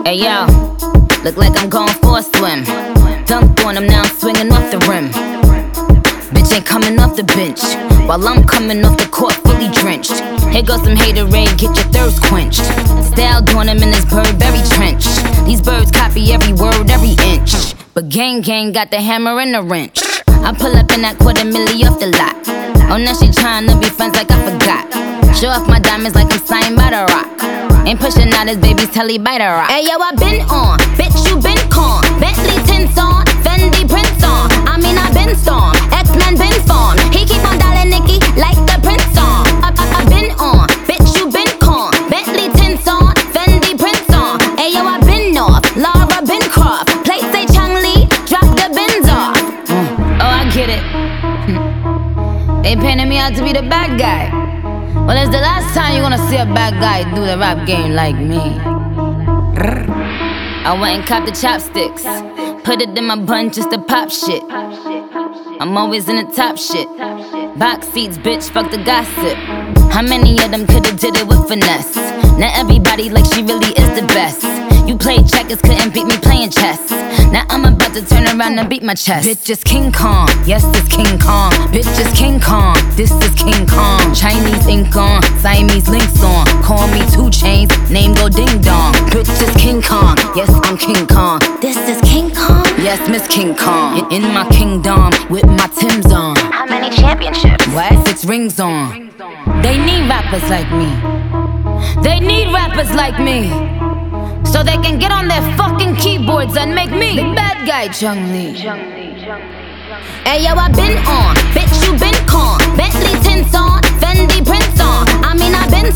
Hey yo, look like I'm going for a swim. Dunked on him, now I'm swinging off the rim. Bitch ain't coming off the bench, while I'm coming off the court fully drenched. Here goes some haterade, get your thirst quenched. Style doing him in this Burberry trench. These birds copy every word, every inch. But gang got the hammer and the wrench. I pull up in that $250,000 off the lot. Oh, now she tryna be friends like I forgot. Show off my diamonds like I'm signed by The Rock. Ain't pushing out his baby's telly by The Rock. Hey yo, I been on, bitch you been con. Bentley tints on, Fendi prints on. I mean I been storm, X-Men been formed. He keep on dialing Nicki like the Prince song. I been on, bitch you been con. Bentley tints on, Fendi prints on. Hey yo, I been off, Laura been Croft. Play say Chang Lee, drop the bins off. Oh I get it. They painted me out to be the bad guy. Well, it's the last time you're gonna see a bad guy do the rap game like me. I went and copped the chopsticks, put it in my bun just to pop shit. I'm always in the top shit. Box seats, bitch, fuck the gossip. How many of them could've did it with finesse? Now everybody like she really is the best. You played checkers, couldn't beat me playing chess. Now I'm about to turn around and beat my chest. Bitch is King Kong, yes it's King Kong. Bitch is King Kong, this is King Kong. Chinese ink on, Siamese links on. Call me 2 Chainz, name go ding dong. Bitch is King Kong, yes I'm King Kong. This is King Kong, yes Miss King Kong. In my kingdom, with my Timbs on. How many championships? What? 6 rings on. They need rappers like me. They need rappers like me, so they can get on their fucking keyboards and make me the bad guy, Chang Lee. Hey yo, I been on, bitch you been con. Bentley tints on, Fendi prints on. I mean I been